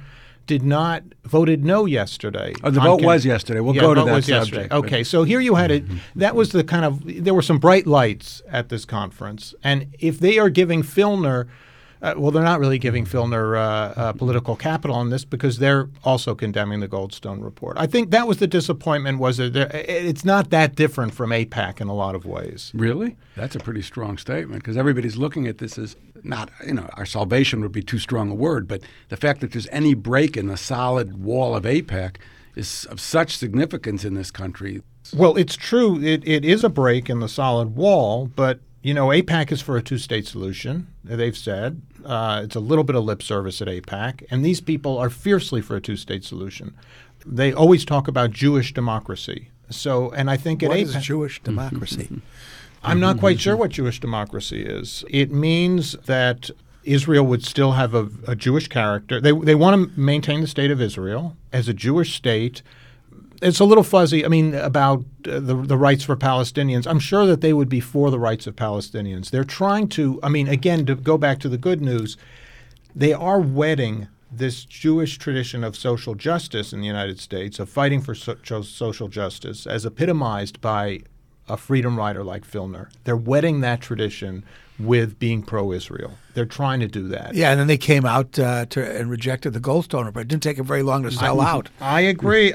voted no yesterday. Oh, the vote was yesterday. We'll go to that subject. Okay, so here you had it. That was there were some bright lights at this conference. And if they are giving Filner they're not really giving Filner political capital on this because they're also condemning the Goldstone report. I think that was the disappointment, was that it's not that different from AIPAC in a lot of ways. Really? That's a pretty strong statement because everybody's looking at this as not, our salvation would be too strong a word, but the fact that there's any break in the solid wall of AIPAC is of such significance in this country. Well, it's true. It is a break in the solid wall, but AIPAC is for a two-state solution, they've said. It's a little bit of lip service at AIPAC, and these people are fiercely for a two-state solution. They always talk about Jewish democracy. And I think at AIPAC— What is Jewish democracy? I'm not quite sure what Jewish democracy is. It means that Israel would still have a Jewish character. They want to maintain the state of Israel as a Jewish state. It's a little fuzzy, about the rights for Palestinians. I'm sure that they would be for the rights of Palestinians. They're trying to, again, to go back to the good news, they are wedding this Jewish tradition of social justice in the United States, of fighting for social justice, as epitomized by a freedom rider like Filner. They're wedding that tradition with being pro-Israel. They're trying to do that. Yeah, and then they came out and rejected the Goldstone report. It didn't take them very long to sell out. I agree.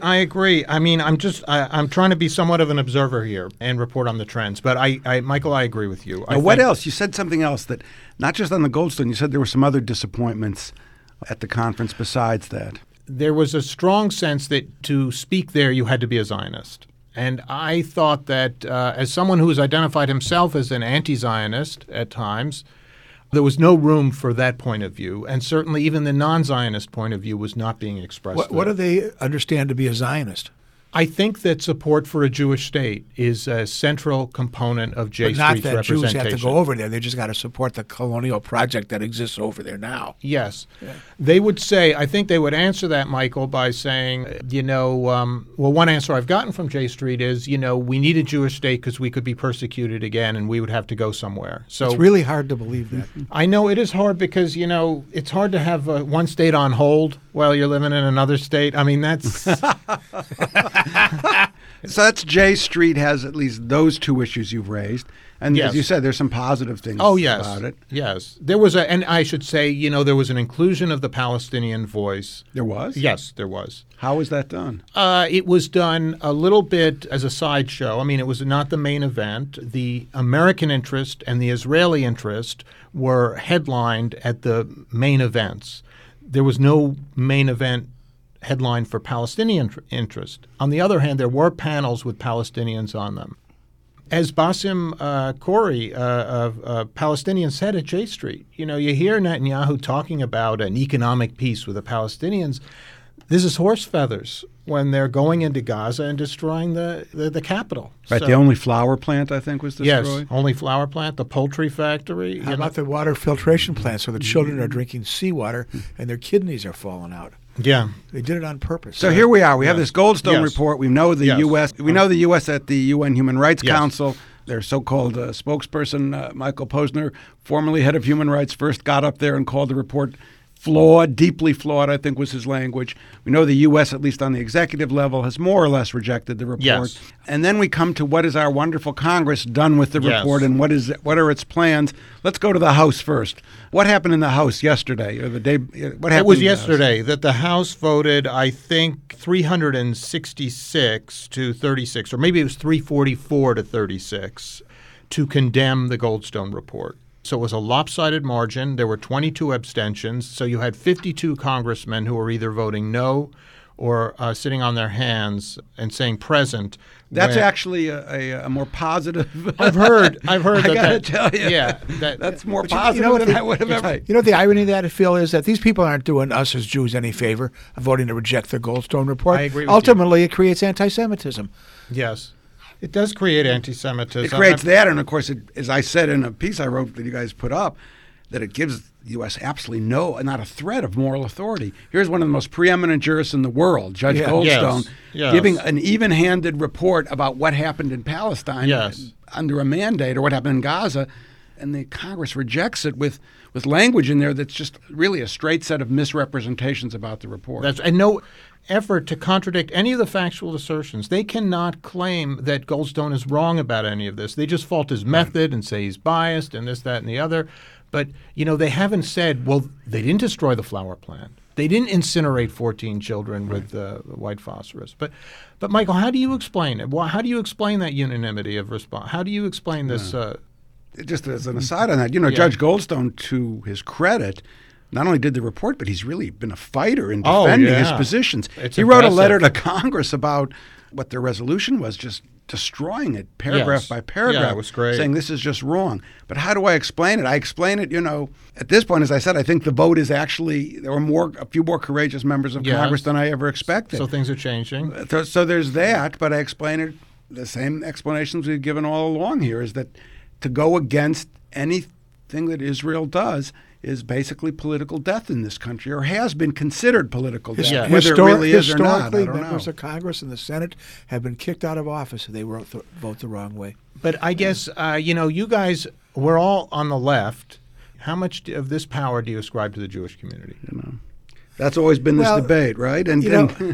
I'm trying to be somewhat of an observer here and report on the trends. But Michael, I agree with you. What else? You said something else that, not just on the Goldstone, you said there were some other disappointments at the conference besides that. There was a strong sense that to speak there, you had to be a Zionist. And I thought that as someone who has identified himself as an anti-Zionist at times, there was no room for that point of view. And certainly even the non-Zionist point of view was not being expressed. What do they understand to be a Zionist? I think that support for a Jewish state is a central component of J Street's representation. Not that Jews have to go over there. They just got to support the colonial project that exists over there now. Yes. Yeah. They would say, I think they would answer that, Michael, by saying, one answer I've gotten from J Street is, we need a Jewish state because we could be persecuted again and we would have to go somewhere. So it's really hard to believe that. I know it is hard because, it's hard to have one state on hold while you're living in another state. That's... So that's J Street has at least those two issues you've raised. And as you said, there's some positive things about it. Yes. There was and I should say, there was an inclusion of the Palestinian voice. There was? Yes, there was. How was that done? It was done a little bit as a sideshow. It was not the main event. The American interest and the Israeli interest were headlined at the main events. There was no main event headline for Palestinian interest. On the other hand, there were panels with Palestinians on them. As Bassem Khoury, a Palestinian, said at J Street, you hear Netanyahu talking about an economic peace with the Palestinians. This is horse feathers when they're going into Gaza and destroying the capital. Right, the only flour plant, I think, was destroyed? Yes, only flour plant, the poultry factory. How about the water filtration plant so the children are drinking seawater and their kidneys are falling out? Yeah. They did it on purpose. So here we are. We have Yes. this Goldstone Yes. report. We know the Yes. U.S. We know the U.S. at the UN Human Rights Yes. Council. Their so-called spokesperson, Michael Posner, formerly head of human rights, first got up there and called the report flawed, deeply flawed, I think was his language. We know the U.S., at least on the executive level, has more or less rejected the report. Yes. And then we come to what is our wonderful Congress done with the Yes. report and what are its plans. Let's go to the House first. What happened in the House yesterday or the day? What happened? It was in the House? yesterday that the House voted, I think, 366 to 36, or maybe it was 344 to 36, to condemn the Goldstone report. So it was a lopsided margin. There were 22 abstentions. So you had 52 congressmen who were either voting no or sitting on their hands and saying present. That's when- actually a more positive. I've heard. I that. gotta tell you, Yeah, that's more But positive what than the- I would have ever. You know what the irony of that, Phil, is that these people aren't doing us as Jews any favor of voting to reject the Goldstone report. I agree with you. Ultimately, it creates anti-Semitism. Yes, it does create anti-Semitism. It creates that, and of course, as I said in a piece I wrote that you guys put up, that it gives the U.S. absolutely not a thread of moral authority. Here's one of the most preeminent jurists in the world, Judge Yeah. Goldstone, Yes. giving an even-handed report about what happened in Palestine Yes. under a mandate, or what happened in Gaza, and the Congress rejects it with language in there that's just really a straight set of misrepresentations about the report. And no effort to contradict any of the factual assertions. They cannot claim that Goldstone is wrong about any of this. They just fault his method and say he's biased and this, that, and the other. But, they haven't said, well, they didn't destroy the flower plant. They didn't incinerate 14 children with white phosphorus. But Michael, how do you explain it? Well, how do you explain that unanimity of response? How do you explain this? Just as an aside on that, Judge Goldstone, to his credit, not only did the report, but he's really been a fighter in defending his positions. It's he wrote a impressive. letter to Congress about what their resolution was, just destroying it paragraph Yes. by paragraph, Yeah, it was great. saying this is just wrong. But how do I explain it? I explain it, at this point, as I said, I think the vote is actually, there were a few more courageous members of Yes. Congress than I ever expected. So things are changing. So there's that, but I explain it the same explanations we've given all along here, is that to go against anything that Israel does is basically political death in this country, or has been considered political death, Yeah. whether it really is or not. I Historically, don't members know. of Congress and the Senate have been kicked out of office if they vote the wrong way. But I guess, you guys, we're all on the left. How much of this power do you ascribe to the Jewish community? That's always been this Well, debate, right? And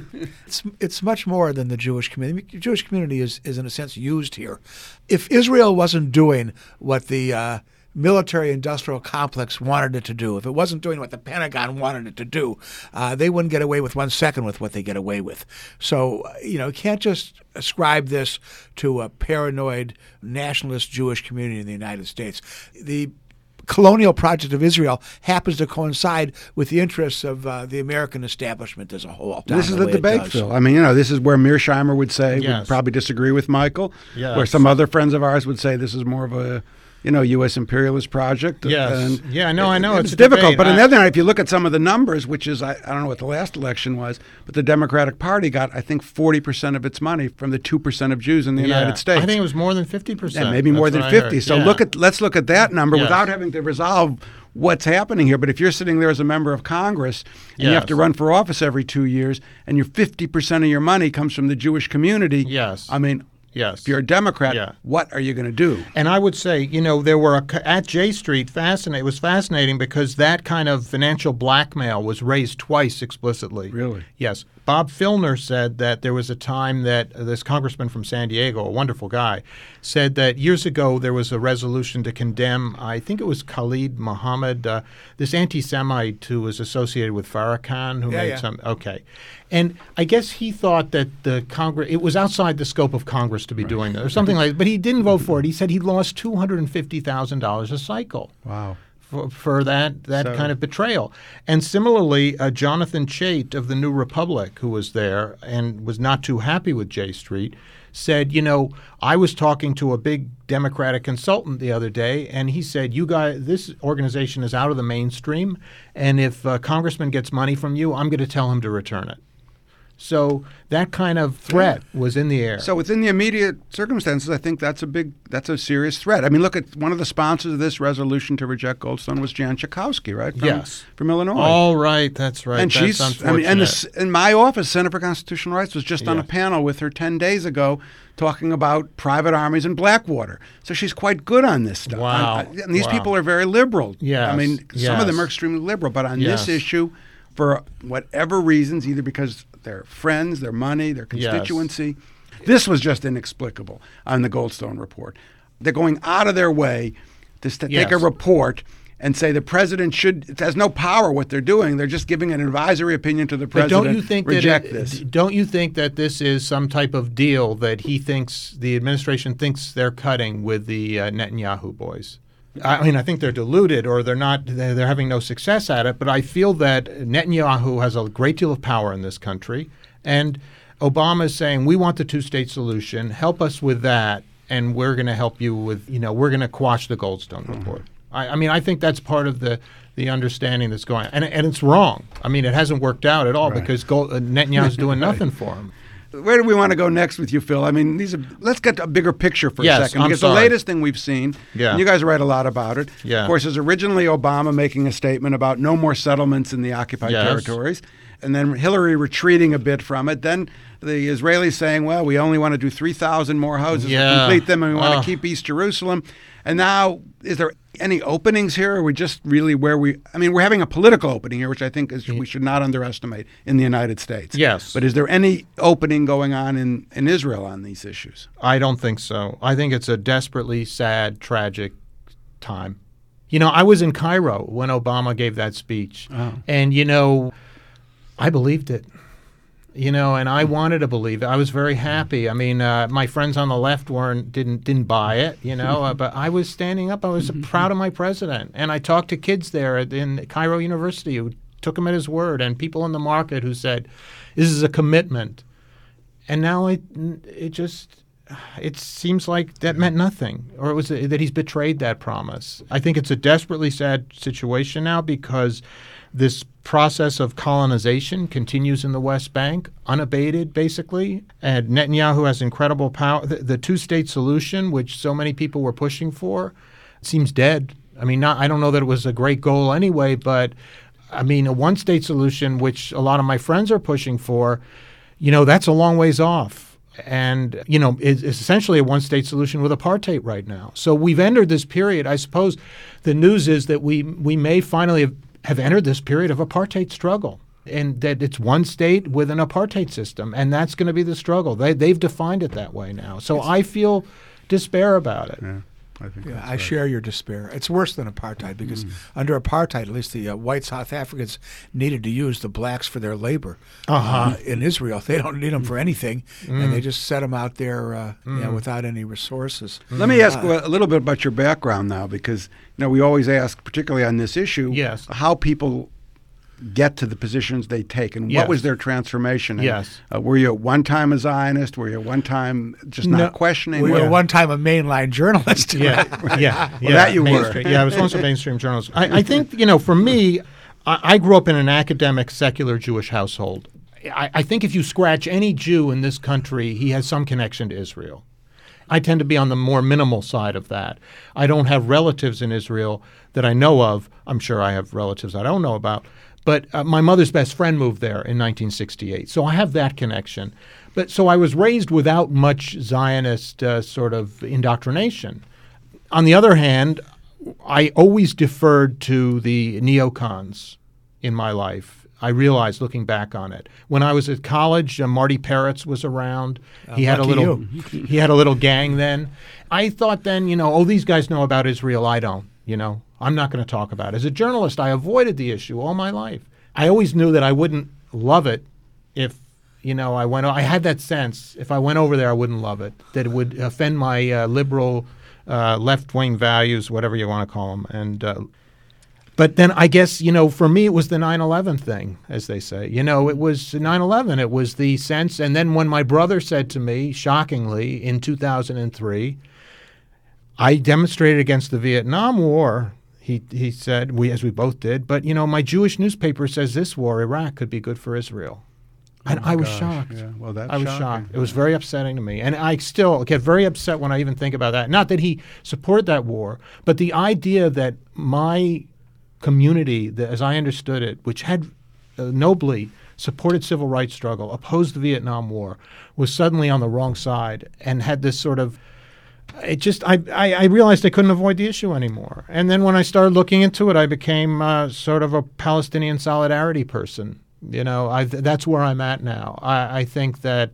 It's much more than the Jewish community. The Jewish community is in a sense used here. If Israel wasn't doing what the military-industrial complex wanted it to do, if it wasn't doing what the Pentagon wanted it to do, they wouldn't get away with 1 second with what they get away with. So, you can't just ascribe this to a paranoid nationalist Jewish community in the United States. The colonial project of Israel happens to coincide with the interests of the American establishment as a whole. this is the the way it debate, does. Phil. I mean, this is where Mearsheimer would say, Yes. would probably disagree with Michael, Yes. where some other friends of ours would say this is more of a U.S. imperialist project. Yes. And Yeah, I know. It's a difficult. debate. But on the other hand, if you look at some of the numbers, which is, I don't know what the last election was, but the Democratic Party got, I think, 40% of its money from the 2% of Jews in the United States. I think it was more than 50%. And maybe more That's than what I 50. heard. So Yeah. let's look at that number Yes. without having to resolve what's happening here. But if you're sitting there as a member of Congress and you have Yes. to run for office every 2 years, and your 50% of your money comes from the Jewish community, Yes. I mean, Yes. if you're a Democrat, Yeah. what are you going to do? And I would say, there were at J Street, it was fascinating because that kind of financial blackmail was raised twice explicitly. Really? Yes. Bob Filner said that there was a time that this congressman from San Diego, a wonderful guy, said that years ago there was a resolution to condemn, I think it was Khalid Mohammed, this anti-Semite who was associated with Farrakhan, who made some. Okay. And I guess he thought that it was outside the scope of Congress to be doing that or something like that. But he didn't vote for it. He said he lost $250,000 a cycle. Wow. For that kind of betrayal. And similarly, Jonathan Chait of the New Republic, who was there and was not too happy with J Street, said, I was talking to a big Democratic consultant the other day, and he said, you guys, this organization is out of the mainstream, and if a congressman gets money from you, I'm going to tell him to return it. So that kind of threat was in the air. So within the immediate circumstances, I think that's a serious threat. I mean, look at one of the sponsors of this resolution to reject Goldstone was Jan Schakowsky, right? From Illinois. All right, that's right. And that's unfortunate. in my office, Center for Constitutional Rights was just on a panel with her 10 days ago talking about private armies in Blackwater. So she's quite good on this stuff. Wow. And these people are very liberal. Yes. I mean, some of them are extremely liberal, but on this issue, for whatever reasons, either because their friends, their money, their constituency, this was just inexplicable on the Goldstone report. They're going out of their way to take a report and say the president it has no power what they're doing. They're just giving an advisory opinion to the president. But don't you think this. Don't you think that this is some type of deal that the administration thinks they're cutting with the Netanyahu boys? I mean, I think they're deluded or they're having no success at it, but I feel that Netanyahu has a great deal of power in this country, and Obama is saying, we want the two-state solution, help us with that, and we're going to help you with, we're going to quash the Goldstone report. I mean, I think that's part of the understanding that's going on, and it's wrong. I mean, it hasn't worked out at all because Netanyahu's doing nothing for him. Where do we want to go next with you, Phil? I mean, let's get a bigger picture for a second. Because the latest thing we've seen, and you guys write a lot about it, of course, is originally Obama making a statement about no more settlements in the occupied territories, and then Hillary retreating a bit from it. Then the Israelis saying, well, we only want to do 3,000 more houses to complete them, and we want to keep East Jerusalem. And now, is there any openings here? Or are we just really we're having a political opening here, which I think we should not underestimate in the United States. Yes. But is there any opening going on in Israel on these issues? I don't think so. I think it's a desperately sad, tragic time. I was in Cairo when Obama gave that speech. Oh. And, I believed it. And I wanted to believe it. I was very happy. I mean, my friends on the left didn't buy it, but I was standing up. I was proud of my president. And I talked to kids there in Cairo University who took him at his word, and people in the market who said, this is a commitment. And now it seems like that meant nothing, or it was that he's betrayed that promise. I think it's a desperately sad situation now because this process of colonization continues in the West Bank, unabated, basically. And Netanyahu has incredible power. The two-state solution, which so many people were pushing for, seems dead. I mean, I don't know that it was a great goal anyway, but, I mean, a one-state solution, which a lot of my friends are pushing for, that's a long ways off. And, it's essentially a one-state solution with apartheid right now. So we've entered this period. I suppose the news is that we may finally have entered this period of apartheid struggle, and that it's one state with an apartheid system, and that's going to be the struggle. They've defined it that way now. So I feel despair about it. Yeah, I think I share your despair. It's worse than apartheid because under apartheid, at least the white South Africans needed to use the blacks for their labor. In Israel, they don't need them for anything, and they just set them out there without any resources. Let me ask a little bit about your background now, because we always ask, particularly on this issue, how people get to the positions they take, and what was their transformation? And, were you at one time a Zionist? Were you at one time just not questioning? We were at one time a mainline journalist. Well, that you were. I was once a mainstream journalist. I think, for me, I grew up in an academic, secular Jewish household. I think if you scratch any Jew in this country, he has some connection to Israel. I tend to be on the more minimal side of that. I don't have relatives in Israel that I know of. I'm sure I have relatives I don't know about. But my mother's best friend moved there in 1968. So I have that connection. But so I was raised without much Zionist sort of indoctrination. On the other hand, I always deferred to the neocons in my life. I realized looking back on it. When I was at college, Marty Peretz was around. He had a little gang then. I thought then, these guys know about Israel. I don't. I'm not going to talk about it. As a journalist, I avoided the issue all my life. I always knew that I wouldn't love it if, I went. I had that sense if I went over there, I wouldn't love it. That it would offend my liberal, left-wing values, whatever you want to call them, and. But then I guess, for me, it was the 9/11 thing, as they say. It was 9/11. It was the sense. And then when my brother said to me, shockingly, in 2003, I demonstrated against the Vietnam War, he said, as we both did, but, my Jewish newspaper says this war, Iraq, could be good for Israel. And I was shocked. Yeah. Well, that's I was shocking. shocked. It was very upsetting to me. And I still get very upset when I even think about that. Not that he supported that war, but the idea that my community, as I understood it, which had nobly supported civil rights struggle, opposed the Vietnam War, was suddenly on the wrong side and had this sort of I realized I couldn't avoid the issue anymore. And then when I started looking into it, I became sort of a Palestinian solidarity person. That's where I'm at now. I think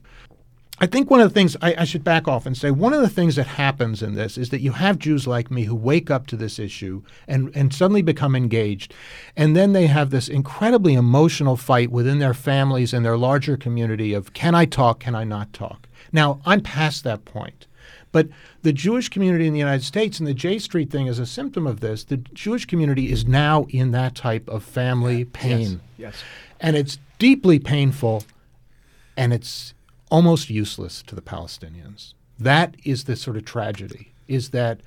one of the things, I should back off and say, one of the things that happens in this is that you have Jews like me who wake up to this issue and suddenly become engaged. And then they have this incredibly emotional fight within their families and their larger community of, can I talk, can I not talk? Now, I'm past that point. But the Jewish community in the United States, and the J Street thing is a symptom of this, the Jewish community is now in that type of family pain. Yes. And it's deeply painful, and it's almost useless to the Palestinians. That is the sort of tragedy, is that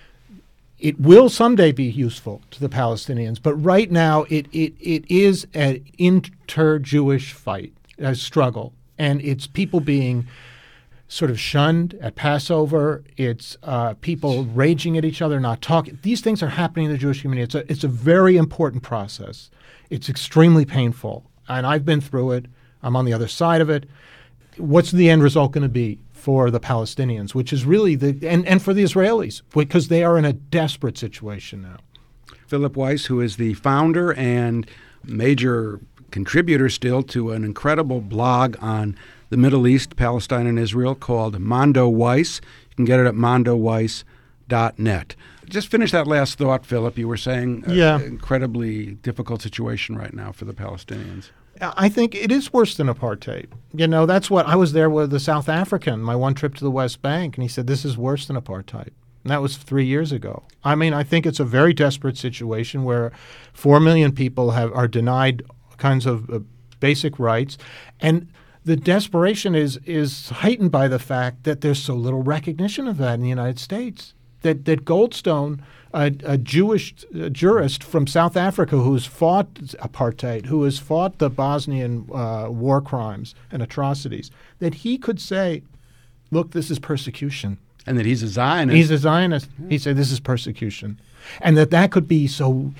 it will someday be useful to the Palestinians, but right now it is an inter-Jewish fight, a struggle, and it's people being sort of shunned at Passover. It's people raging at each other, not talking. These things are happening in the Jewish community. It's a very important process. It's extremely painful, and I've been through it. I'm on the other side of it. What's the end result going to be for the Palestinians, which is really and for the Israelis, because they are in a desperate situation now. Philip Weiss, who is the founder and major contributor still to an incredible blog on the Middle East, Palestine, and Israel called Mondo Weiss. You can get it at mondoweiss.net. Just finish that last thought, Philip. You were saying an incredibly difficult situation right now for the Palestinians. I think it is worse than apartheid. That's what I was there with the South African, my one trip to the West Bank, and he said, this is worse than apartheid. And that was 3 years ago. I mean, I think it's a very desperate situation where 4 million people are denied kinds of basic rights. And the desperation is heightened by the fact that there's so little recognition of that in the United States. That Goldstone, a Jewish jurist from South Africa who has fought apartheid, who has fought the Bosnian war crimes and atrocities, that he could say, look, this is persecution. And that he's a Zionist. He's a Zionist. He said this is persecution. And that could be so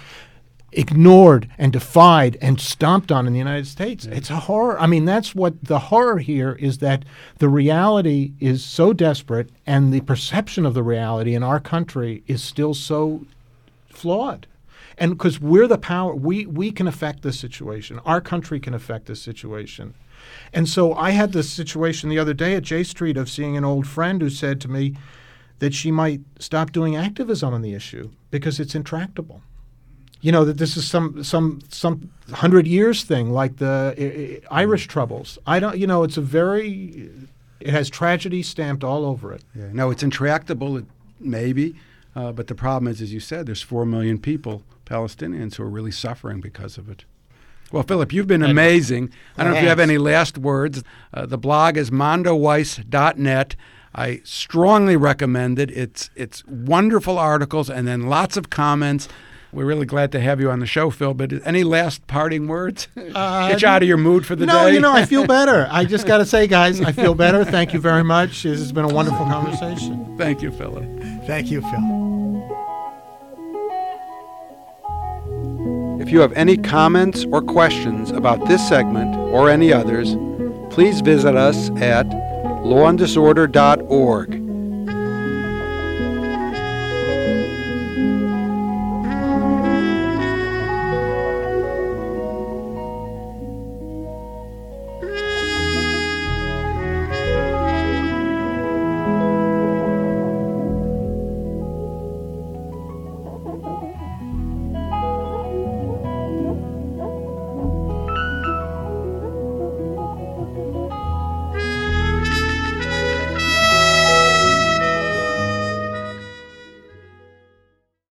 ignored and defied and stomped on in the United States. It's a horror. I mean, that's what the horror here is, that the reality is so desperate and the perception of the reality in our country is still so flawed. And because we're the power, we can affect this situation. Our country can affect this situation. And so I had this situation the other day at J Street of seeing an old friend who said to me that she might stop doing activism on the issue because it's intractable. That this is some 100 years thing, like the Irish Troubles. It has tragedy stamped all over it. Yeah. No, it's intractable, maybe, but the problem is, as you said, there's 4 million people, Palestinians, who are really suffering because of it. Well, Philip, you've been amazing. I don't know if you have any last words. The blog is mondoweiss.net. I strongly recommend it. It's wonderful articles and then lots of comments. We're really glad to have you on the show, Phil, but any last parting words? Get you out of your mood for the day? No, I feel better. I just got to say, guys, I feel better. Thank you very much. This has been a wonderful conversation. Thank you, Philip. Thank you, Phil. If you have any comments or questions about this segment or any others, please visit us at lawanddisorder.org.